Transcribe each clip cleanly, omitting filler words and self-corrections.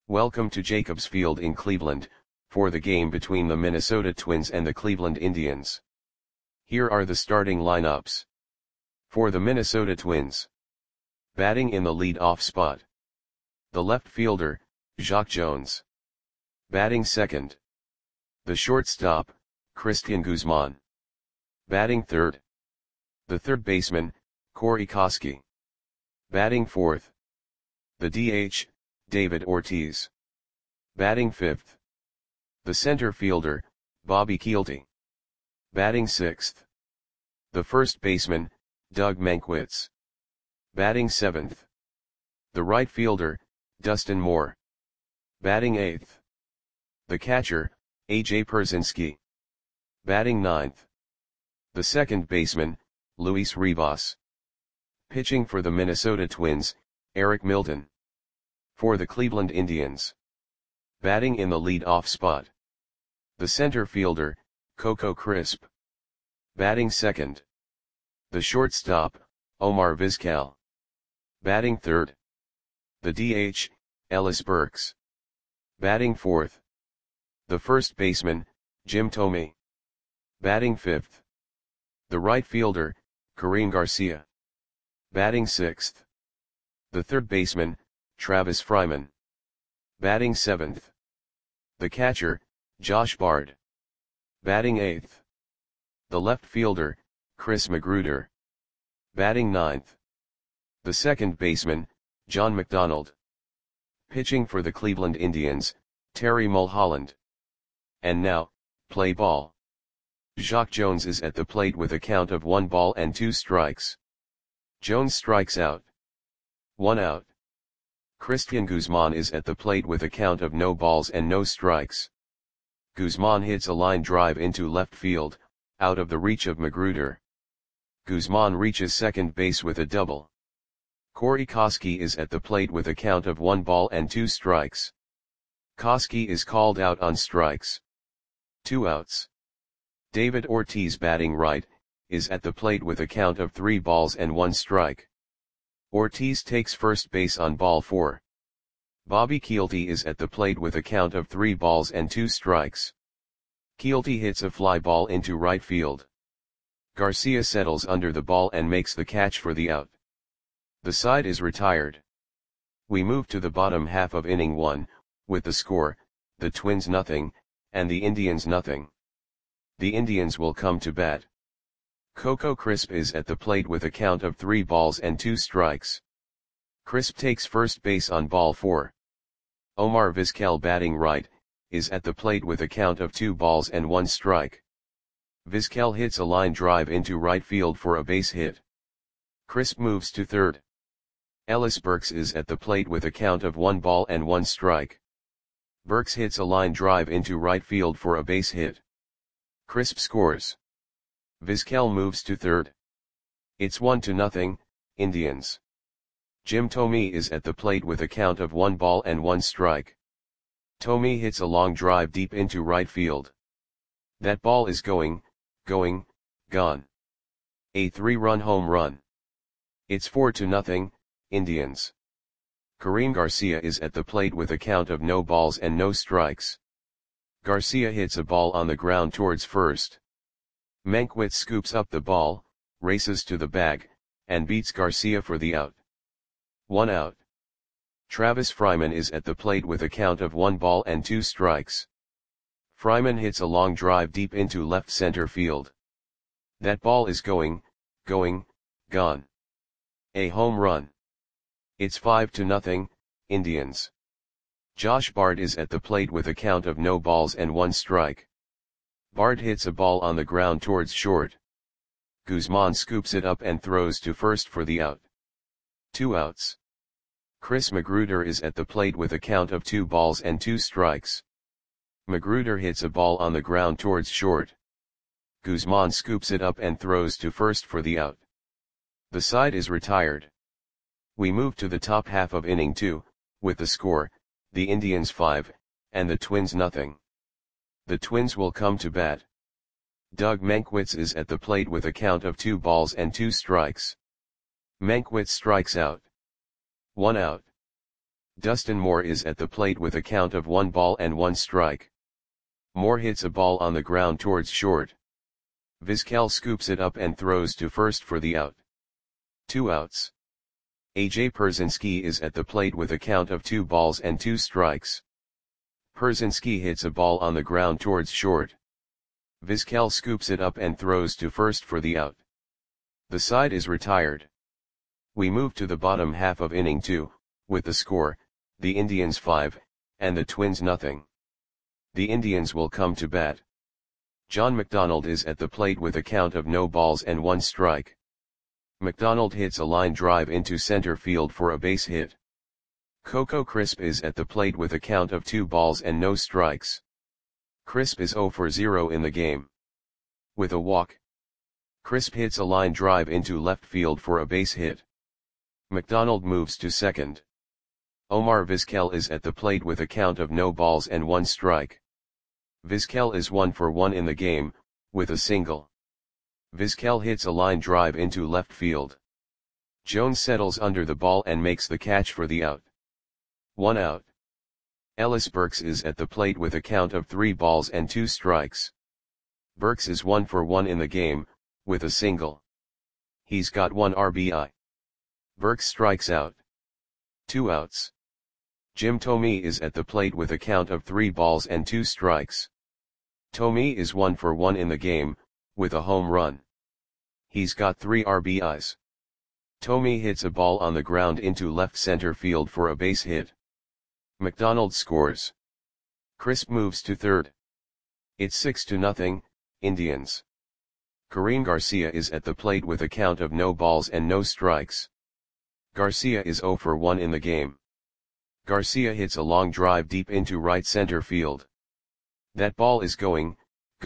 Welcome to Jacobs Field in Cleveland, for the game between the Minnesota Twins and the Cleveland Indians. Here are the starting lineups. For the Minnesota Twins. Batting in the lead-off spot. The left fielder, Jacque Jones. Batting second. The shortstop, Cristian Guzman. Batting third. The third baseman, Corey Koskie. Batting fourth. The DH, David Ortiz. Batting fifth. The center fielder, Bobby Kielty. Batting sixth. The first baseman, Doug Mankiewicz. Batting seventh. The right fielder, Dustin Moore. Batting eighth. The catcher, A.J. Pierzynski. Batting ninth. The second baseman, Luis Rivas. Pitching for the Minnesota Twins, Eric Milton. For the Cleveland Indians. Batting in the lead-off spot. The center fielder, Coco Crisp. Batting second. The shortstop, Omar Vizquel. Batting third. The DH, Ellis Burks. Batting fourth. The first baseman, Jim Thome. Batting fifth. The right fielder, Karim Garcia. Batting sixth. The third baseman, Travis Fryman. Batting seventh. The catcher, Josh Bard. Batting eighth. The left fielder, Chris Magruder. Batting ninth. The second baseman, John McDonald. Pitching for the Cleveland Indians, Terry Mulholland. And now, play ball. Jacque Jones is at the plate with a count of 1 ball and 2 strikes. Jones strikes out. 1 out. Cristian Guzman is at the plate with a count of no balls and no strikes. Guzman hits a line drive into left field, out of the reach of Magruder. Guzman reaches second base with a double. Corey Koskie is at the plate with a count of 1 ball and 2 strikes. Koskie is called out on strikes. 2 outs. David Ortiz, batting right, is at the plate with a count of 3 balls and 1 strike. Ortiz takes first base on ball 4. Bobby Kielty is at the plate with a count of 3 balls and 2 strikes. Kielty hits a fly ball into right field. Garcia settles under the ball and makes the catch for the out. The side is retired. We move to the bottom half of inning 1, with the score, the Twins nothing, and the Indians nothing. The Indians will come to bat. Coco Crisp is at the plate with a count of 3 balls and 2 strikes. Crisp takes first base on ball 4. Omar Vizquel, batting right, is at the plate with a count of 2 balls and 1 strike. Vizquel hits a line drive into right field for a base hit. Crisp moves to third. Ellis Burks is at the plate with a count of 1 ball and 1 strike. Burks hits a line drive into right field for a base hit. Crisp scores. Vizquel moves to third. It's 1-0, Indians. Jim Thome is at the plate with a count of 1 ball and 1 strike. Thome hits a long drive deep into right field. That ball is gone. A 3-run home run. It's 4-0, Indians. Karim Garcia is at the plate with a count of no balls and no strikes. Garcia hits a ball on the ground towards first. Mankiewicz scoops up the ball, races to the bag, and beats Garcia for the out. 1 out. Travis Fryman is at the plate with a count of 1 ball and 2 strikes. Fryman hits a long drive deep into left center field. That ball is gone. A home run. It's 5-0, Indians. Josh Bard is at the plate with a count of no balls and 1 strike. Bard hits a ball on the ground towards short. Guzman scoops it up and throws to first for the out. 2 outs. Chris Magruder is at the plate with a count of 2 balls and 2 strikes. Magruder hits a ball on the ground towards short. Guzman scoops it up and throws to first for the out. The side is retired. We move to the top half of inning 2, with the score, the Indians 5, and the Twins nothing. The Twins will come to bat. Doug Mankiewicz is at the plate with a count of 2 balls and 2 strikes. Mankiewicz strikes out. 1 out. Dustin Moore is at the plate with a count of 1 ball and 1 strike. Moore hits a ball on the ground towards short. Vizquel scoops it up and throws to first for the out. 2 outs. AJ Pierzynski is at the plate with a count of 2 balls and 2 strikes. Pierzynski hits a ball on the ground towards short. Vizquel scoops it up and throws to first for the out. The side is retired. We move to the bottom half of inning 2, with the score, the Indians 5, and the Twins nothing. The Indians will come to bat. John McDonald is at the plate with a count of no balls and 1 strike. McDonald hits a line drive into center field for a base hit. Coco Crisp is at the plate with a count of 2 balls and no strikes. Crisp is 0 for 0 in the game. With a walk, Crisp hits a line drive into left field for a base hit. McDonald moves to second. Omar Vizquel is at the plate with a count of no balls and 1 strike. Vizquel is 1 for 1 in the game, with a single. Vizquel hits a line drive into left field. Jones settles under the ball and makes the catch for the out. 1 out. Ellis Burks is at the plate with a count of 3 balls and 2 strikes. Burks is 1 for 1 in the game, with a single. He's got 1 RBI. Burks strikes out. 2 outs. Jim Thome is at the plate with a count of 3 balls and 2 strikes. Thome is 1 for 1 in the game, with a home run. He's got 3 RBIs. Thome hits a ball on the ground into left center field for a base hit. McDonald scores. Crisp moves to third. It's 6-0, Indians. Karim Garcia is at the plate with a count of no balls and no strikes. Garcia is 0 for 1 in the game. Garcia hits a long drive deep into right center field. That ball is gone.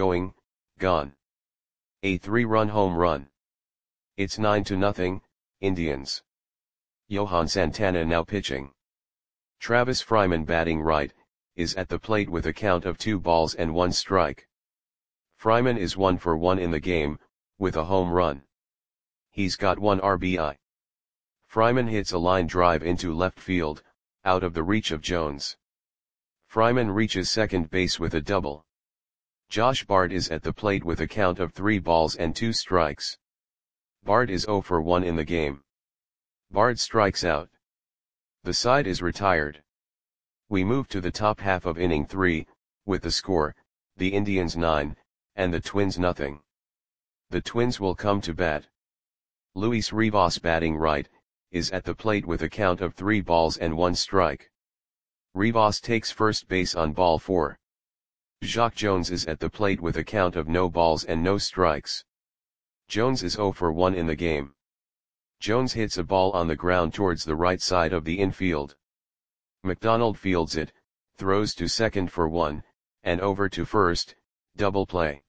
A 3-run home run. It's 9-0, Indians. Johan Santana now pitching. Travis Fryman batting right, is at the plate with a count of 2 balls and 1 strike. Fryman is 1 for 1 in the game, with a home run. He's got 1 RBI. Fryman hits a line drive into left field, out of the reach of Jones. Fryman reaches second base with a double. Josh Bard is at the plate with a count of 3 balls and 2 strikes. Bard is 0 for 1 in the game. Bard strikes out. The side is retired. We move to the top half of inning 3, with the score, the Indians 9, and the Twins nothing. The Twins will come to bat. Luis Rivas batting right, is at the plate with a count of 3 balls and 1 strike. Rivas takes first base on ball 4. Jacque Jones is at the plate with a count of no balls and no strikes. Jones is 0 for 1 in the game. Jones hits a ball on the ground towards the right side of the infield. McDonald fields it, throws to second for 1, and over to first, double play.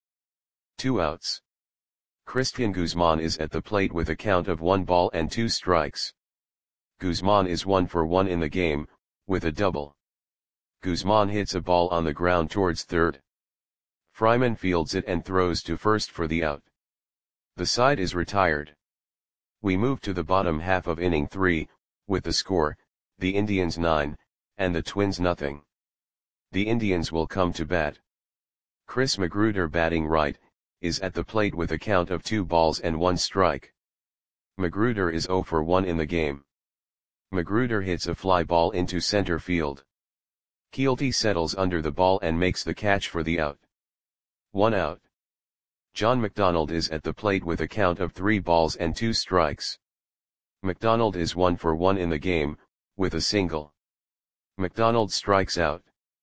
2 outs. Christian Guzman is at the plate with a count of 1 ball and 2 strikes. Guzman is 1 for 1 in the game, with a double. Guzman hits a ball on the ground towards third. Fryman fields it and throws to first for the out. The side is retired. We move to the bottom half of inning 3, with the score, the Indians 9, and the Twins nothing. The Indians will come to bat. Chris Magruder batting right, is at the plate with a count of 2 balls and 1 strike. Magruder is 0 for 1 in the game. Magruder hits a fly ball into center field. Keelty settles under the ball and makes the catch for the out. 1 out. John McDonald is at the plate with a count of 3 balls and 2 strikes. McDonald is 1 for 1 in the game, with a single. McDonald strikes out.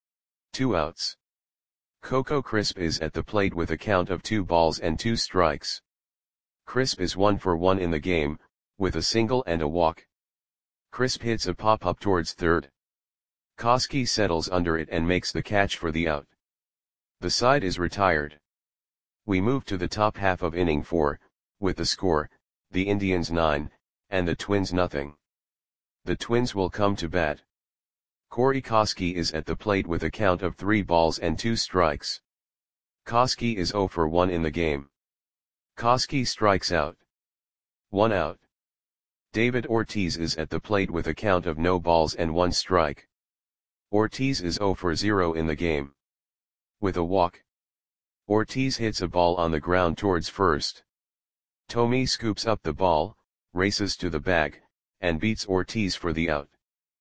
2 outs. Coco Crisp is at the plate with a count of 2 balls and 2 strikes. Crisp is 1 for 1 in the game, with a single and a walk. Crisp hits a pop-up towards third. Koski settles under it and makes the catch for the out. The side is retired. We move to the top half of inning 4, with the score, the Indians 9, and the Twins nothing. The Twins will come to bat. Corey Koski is at the plate with a count of 3 balls and 2 strikes. Koski is 0 for 1 in the game. Koski strikes out. 1 out. David Ortiz is at the plate with a count of no balls and 1 strike. Ortiz is 0 for 0 in the game. With a walk, Ortiz hits a ball on the ground towards first. Thome scoops up the ball, races to the bag, and beats Ortiz for the out.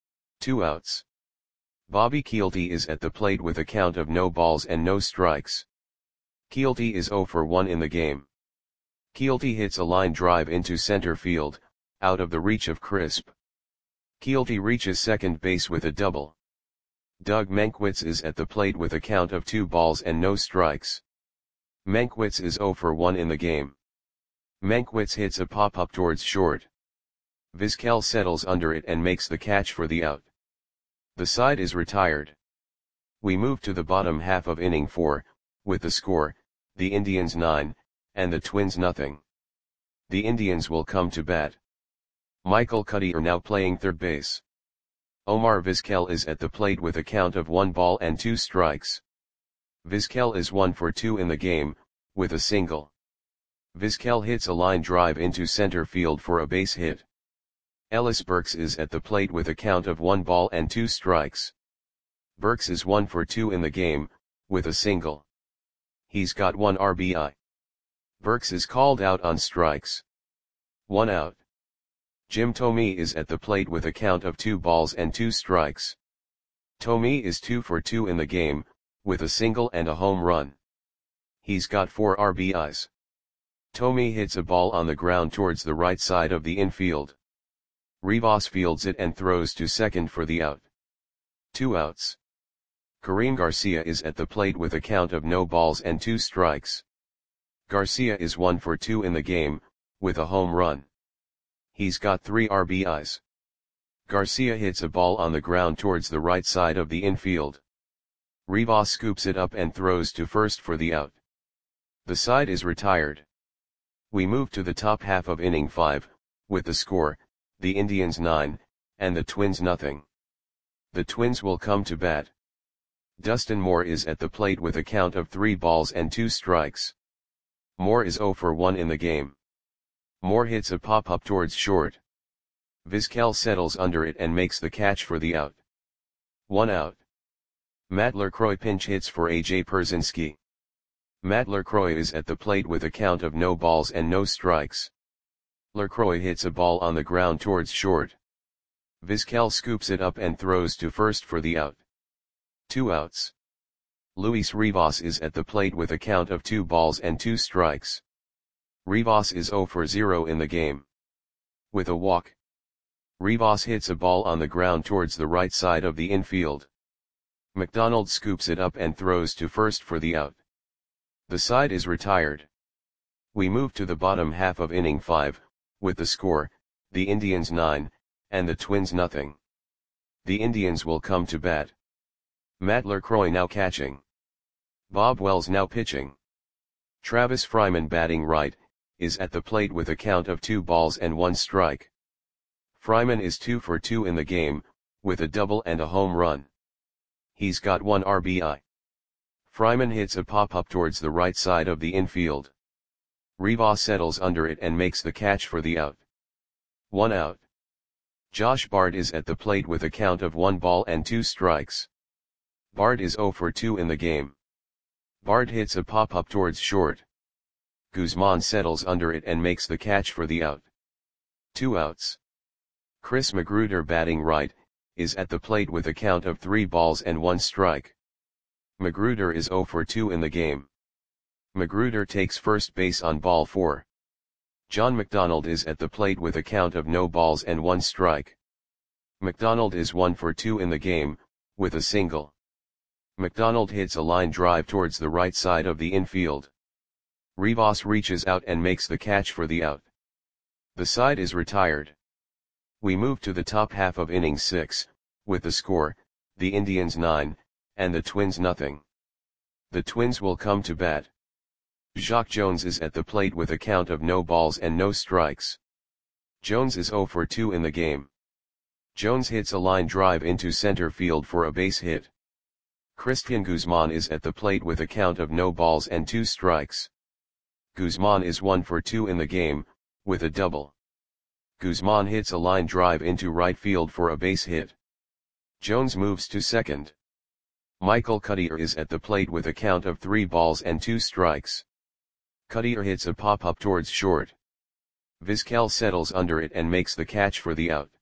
2 outs. Bobby Kielty is at the plate with a count of no balls and no strikes. Kielty is 0 for 1 in the game. Kielty hits a line drive into center field, out of the reach of Crisp. Kielty reaches second base with a double. Doug Mankiewicz is at the plate with a count of 2 balls and no strikes. Mankiewicz is 0 for 1 in the game. Mankiewicz hits a pop-up towards short. Vizquel settles under it and makes the catch for the out. The side is retired. We move to the bottom half of inning 4, with the score, the Indians 9, and the Twins nothing. The Indians will come to bat. Michael Cuddyer now playing third base. Omar Vizquel is at the plate with a count of 1 ball and 2 strikes. Vizquel is 1 for 2 in the game, with a single. Vizquel hits a line drive into center field for a base hit. Ellis Burks is at the plate with a count of 1 ball and 2 strikes. Burks is 1 for 2 in the game, with a single. He's got 1 RBI. Burks is called out on strikes. 1 out. Jim Thome is at the plate with a count of 2 balls and 2 strikes. Thome is 2 for 2 in the game, with a single and a home run. He's got 4 RBIs. Thome hits a ball on the ground towards the right side of the infield. Rivas fields it and throws to second for the out. 2 outs. Karim Garcia is at the plate with a count of no balls and 2 strikes. Garcia is 1 for 2 in the game, with a home run. He's got 3 RBIs. Garcia hits a ball on the ground towards the right side of the infield. Rivas scoops it up and throws to first for the out. The side is retired. We move to the top half of inning 5, with the score, the Indians 9, and the Twins nothing. The Twins will come to bat. Dustin Moore is at the plate with a count of 3 balls and 2 strikes. Moore is 0 for 1 in the game. Moore hits a pop-up towards short. Vizquel settles under it and makes the catch for the out. 1 out. Matt LaCroix pinch hits for A.J. Pierzynski. Matt LaCroix is at the plate with a count of no balls and no strikes. LaCroix hits a ball on the ground towards short. Vizquel scoops it up and throws to first for the out. 2 outs. Luis Rivas is at the plate with a count of 2 balls and 2 strikes. Rivas is 0 for 0 in the game. With a walk, Rivas hits a ball on the ground towards the right side of the infield. McDonald scoops it up and throws to first for the out. The side is retired. We move to the bottom half of inning 5, with the score, the Indians 9, and the Twins nothing. The Indians will come to bat. Matt LaCroix now catching. Bob Wells now pitching. Travis Fryman batting right, is at the plate with a count of 2 balls and 1 strike. Fryman is 2 for 2 in the game, with a double and a home run. He's got 1 RBI. Fryman hits a pop-up towards the right side of the infield. Rivas settles under it and makes the catch for the out. 1 out. Josh Bard is at the plate with a count of 1 ball and 2 strikes. Bard is 0 for 2 in the game. Bard hits a pop-up towards short. Guzman settles under it and makes the catch for the out. 2 outs. Chris Magruder batting right, is at the plate with a count of 3 balls and 1 strike. Magruder is 0 for 2 in the game. Magruder takes first base on ball 4. John McDonald is at the plate with a count of no balls and 1 strike. McDonald is 1 for 2 in the game, with a single. McDonald hits a line drive towards the right side of the infield. Rivas reaches out and makes the catch for the out. The side is retired. We move to the top half of inning 6, with the score, the Indians 9, and the Twins nothing. The Twins will come to bat. Jacque Jones is at the plate with a count of no balls and no strikes. Jones is 0 for 2 in the game. Jones hits a line drive into center field for a base hit. Christian Guzman is at the plate with a count of no balls and 2 strikes. Guzman is 1 for 2 in the game, with a double. Guzman hits a line drive into right field for a base hit. Jones moves to second. Michael Cuddyer is at the plate with a count of 3 balls and 2 strikes. Cuddyer hits a pop-up towards short. Vizquel settles under it and makes the catch for the out.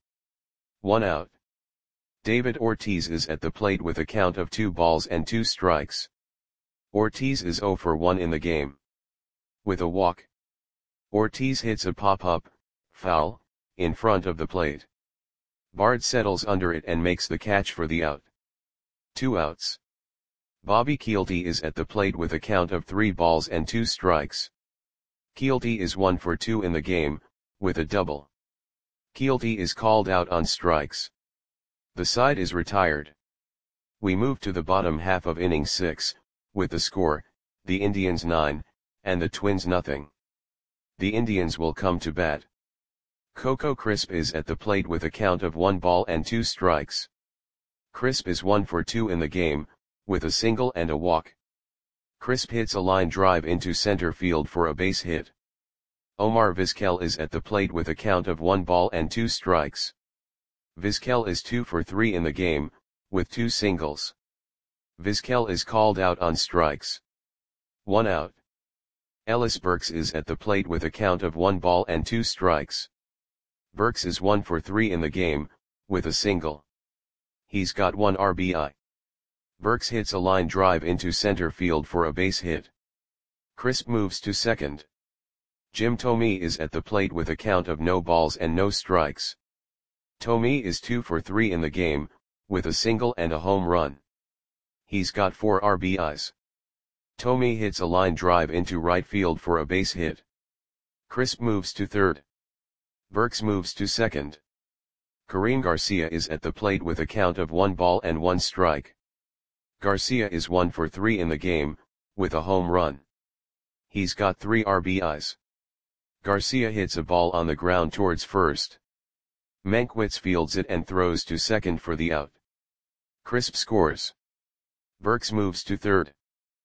1 out. David Ortiz is at the plate with a count of 2 balls and 2 strikes. Ortiz is 0 for 1 in the game. With a walk, Ortiz hits a pop-up, foul, in front of the plate. Bard settles under it and makes the catch for the out. 2 outs. Bobby Kielty is at the plate with a count of 3 balls and 2 strikes. Kielty is 1 for 2 in the game, with a double. Kielty is called out on strikes. The side is retired. We move to the bottom half of inning 6, with the score, the Indians 9, and the Twins nothing. The Indians will come to bat. Coco Crisp is at the plate with a count of 1 ball and 2 strikes. Crisp is 1 for 2 in the game, with a single and a walk. Crisp hits a line drive into center field for a base hit. Omar Vizquel is at the plate with a count of 1 ball and 2 strikes. Vizquel is 2 for 3 in the game, with 2 singles. Vizquel is called out on strikes. 1 out. Ellis Burks is at the plate with a count of 1 ball and 2 strikes. Burks is 1 for 3 in the game, with a single. He's got 1 RBI. Burks hits a line drive into center field for a base hit. Crisp moves to second. Jim Thome is at the plate with a count of no balls and no strikes. Thome is 2 for 3 in the game, with a single and a home run. He's got 4 RBIs. Thome hits a line drive into right field for a base hit. Crisp moves to third. Burks moves to second. Kareem Garcia is at the plate with a count of 1 ball and 1 strike. Garcia is 1 for 3 in the game, with a home run. He's got 3 RBIs. Garcia hits a ball on the ground towards first. Mankiewicz fields it and throws to second for the out. Crisp scores. Burks moves to third.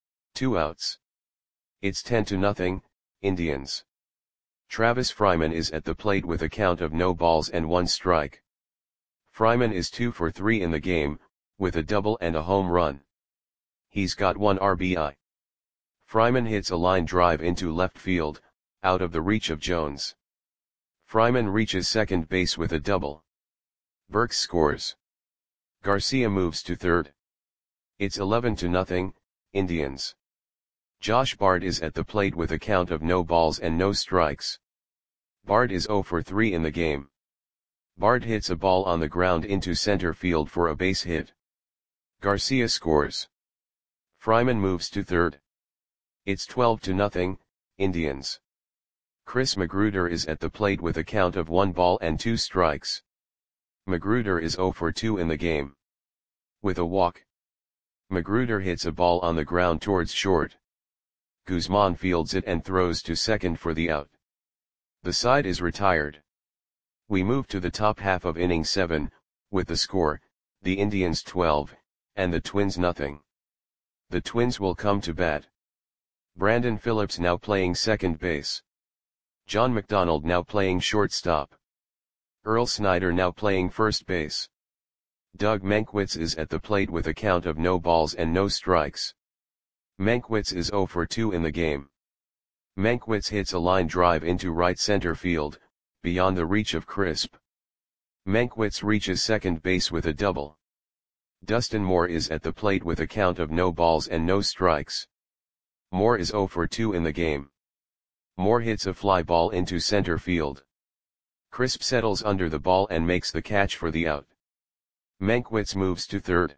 2 outs. It's 10-0, Indians. Travis Fryman is at the plate with a count of no balls and 1 strike. Fryman is 2 for 3 in the game, with a double and a home run. He's got 1 RBI. Fryman hits a line drive into left field, out of the reach of Jones. Fryman reaches second base with a double. Burks scores. Garcia moves to third. It's 11-0, Indians. Josh Bard is at the plate with a count of no balls and no strikes. Bard is 0 for 3 in the game. Bard hits a ball on the ground into center field for a base hit. Garcia scores. Fryman moves to third. It's 12-0, Indians. Chris Magruder is at the plate with a count of 1 ball and 2 strikes. Magruder is 0 for 2 in the game. With a walk, Magruder hits a ball on the ground towards short. Guzman fields it and throws to second for the out. The side is retired. We move to the top half of inning 7, with the score, the Indians 12, and the Twins nothing. The Twins will come to bat. Brandon Phillips now playing second base. John McDonald now playing shortstop. Earl Snyder now playing first base. Doug Mankiewicz is at the plate with a count of no balls and no strikes. Mankiewicz is 0 for 2 in the game. Mankiewicz hits a line drive into right center field, beyond the reach of Crisp. Mankiewicz reaches second base with a double. Dustin Moore is at the plate with a count of no balls and no strikes. Moore is 0 for 2 in the game. Moore hits a fly ball into center field. Crisp settles under the ball and makes the catch for the out. Mankiewicz moves to third.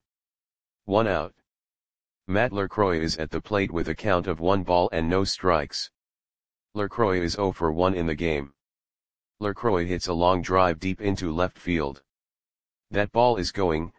1 out. Matt LaCroix is at the plate with a count of 1 ball and no strikes. LaCroix is 0 for 1 in the game. LaCroix hits a long drive deep into left field. That ball is gone.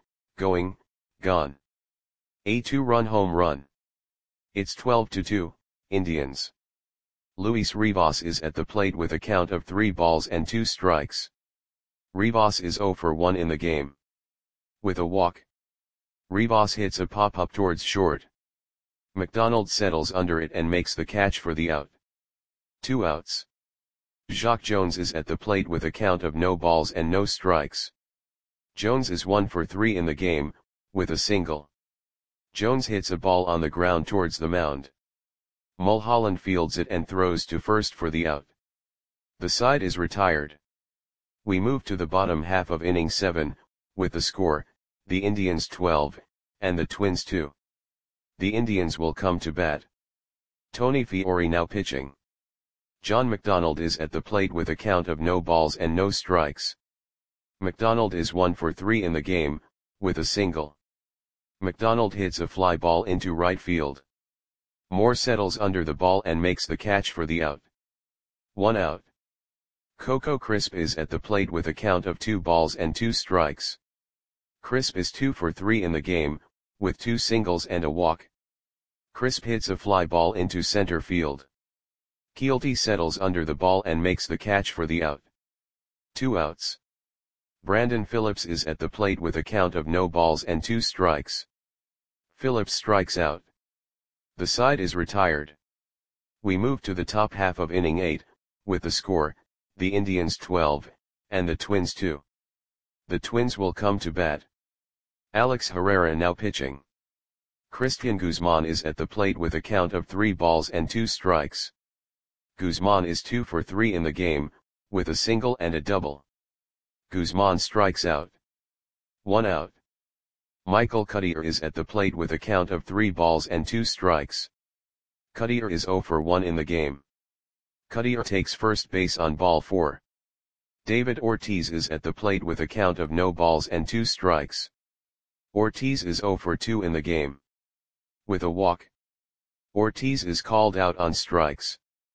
A 2-run home run. It's 12-2, Indians. Luis Rivas is at the plate with a count of 3 balls and 2 strikes. Rivas is 0 for 1 in the game. With a walk, Rivas hits a pop-up towards short. McDonald settles under it and makes the catch for the out. 2 outs. Jacques Jones is at the plate with a count of no balls and no strikes. Jones is 1 for 3 in the game, with a single. Jones hits a ball on the ground towards the mound. Mulholland fields it and throws to first for the out. The side is retired. We move to the bottom half of inning 7, with the score, the Indians 12, and the Twins 2. The Indians will come to bat. Tony Fiore now pitching. John McDonald is at the plate with a count of no balls and no strikes. McDonald is 1 for 3 in the game, with a single. McDonald hits a fly ball into right field. Moore settles under the ball and makes the catch for the out. 1 out. Coco Crisp is at the plate with a count of 2 balls and 2 strikes. Crisp is 2 for 3 in the game, with 2 singles and a walk. Crisp hits a fly ball into center field. Keelty settles under the ball and makes the catch for the out. 2 outs. Brandon Phillips is at the plate with a count of no balls and 2 strikes. Phillips strikes out. The side is retired. We move to the top half of inning 8, with the score, the Indians 12, and the Twins 2. The Twins will come to bat. Alex Herrera now pitching. Christian Guzman is at the plate with a count of 3 balls and 2 strikes. Guzman is 2 for 3 in the game, with a single and a double. Guzman strikes out. 1 out. Michael Cuddyer is at the plate with a count of 3 balls and 2 strikes. Cuddyer is 0 for 1 in the game. Cuddyer takes first base on ball 4. David Ortiz is at the plate with a count of no balls and 2 strikes. Ortiz is 0 for 2 in the game. With a walk. Ortiz is called out on strikes.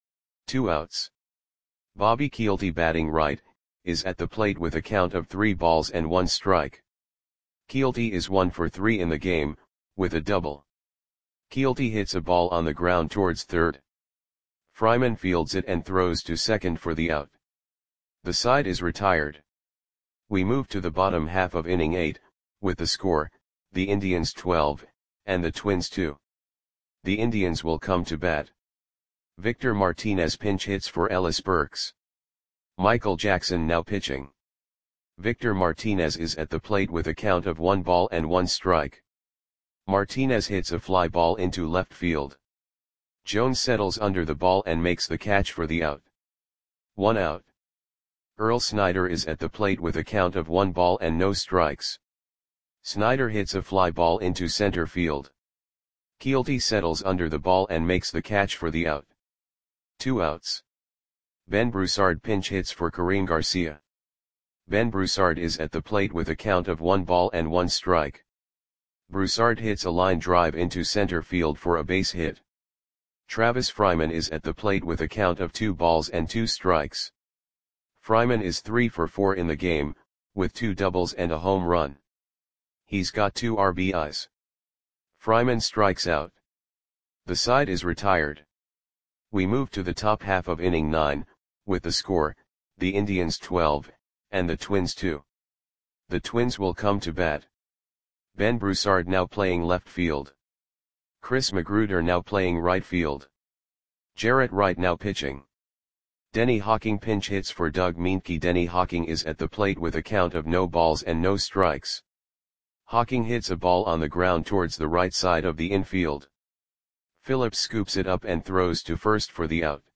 2 outs. Bobby Keelty batting right, is at the plate with a count of 3 balls and 1 strike. Keelty is 1 for 3 in the game, with a double. Keelty hits a ball on the ground towards third. Fryman fields it and throws to second for the out. The side is retired. We move to the bottom half of inning 8, with the score, the Indians 12, and the Twins 2. The Indians will come to bat. Victor Martinez pinch hits for Ellis Burks. Michael Jackson now pitching. Victor Martinez is at the plate with a count of 1 ball and 1 strike. Martinez hits a fly ball into left field. Jones settles under the ball and makes the catch for the out. 1 out. Earl Snyder is at the plate with a count of 1 ball and no strikes. Snyder hits a fly ball into center field. Keelty settles under the ball and makes the catch for the out. 2 outs. Ben Broussard pinch hits for Kareem Garcia. Ben Broussard is at the plate with a count of 1 ball and 1 strike. Broussard hits a line drive into center field for a base hit. Travis Fryman is at the plate with a count of 2 balls and 2 strikes. Fryman is 3 for 4 in the game, with 2 doubles and a home run. He's got 2 RBIs. Fryman strikes out. The side is retired. We move to the top half of inning 9, with the score, the Indians 12, and the Twins 2. The Twins will come to bat. Ben Broussard now playing left field. Chris Magruder now playing right field. Jarrett Wright now pitching. Denny Hawking pinch hits for Doug Meinke. Denny Hawking is at the plate with a count of no balls and no strikes. Hawking hits a ball on the ground towards the right side of the infield. Phillips scoops it up and throws to first for the out.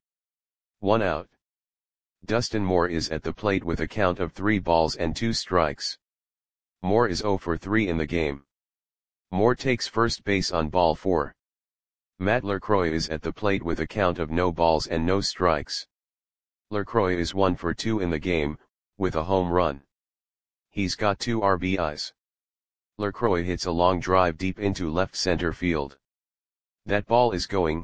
1 out. Dustin Moore is at the plate with a count of 3 balls and 2 strikes. Moore is 0 for 3 in the game. Moore takes first base on ball 4. Matt LaCroix is at the plate with a count of no balls and no strikes. LaCroix is 1 for 2 in the game, with a home run. He's got 2 RBIs. LaCroix hits a long drive deep into left center field. That ball is gone.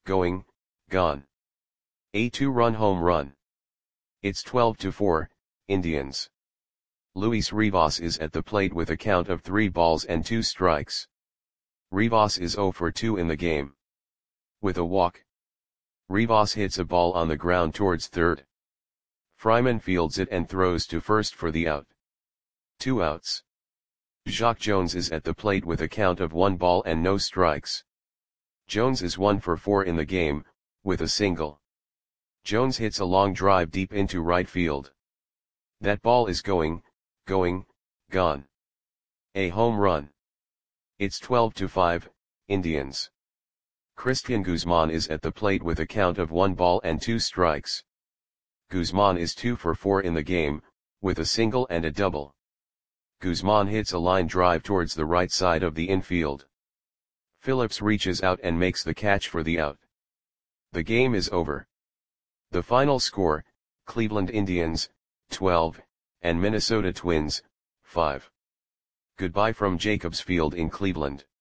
A 2-run home run. It's 12-4, Indians. Luis Rivas is at the plate with a count of 3 balls and 2 strikes. Rivas is 0 for 2 in the game. With a walk. Rivas hits a ball on the ground towards third. Fryman fields it and throws to first for the out. 2 outs. Jacques Jones is at the plate with a count of 1 ball and no strikes. Jones is 1 for 4 in the game, with a single. Jones hits a long drive deep into right field. That ball is going, gone. A home run. It's 12-5, Indians. Cristian Guzman is at the plate with a count of 1 ball and 2 strikes. Guzman is 2 for 4 in the game, with a single and a double. Guzman hits a line drive towards the right side of the infield. Phillips reaches out and makes the catch for the out. The game is over. The final score, Cleveland Indians, 12, and Minnesota Twins, 5. Goodbye from Jacobs Field in Cleveland.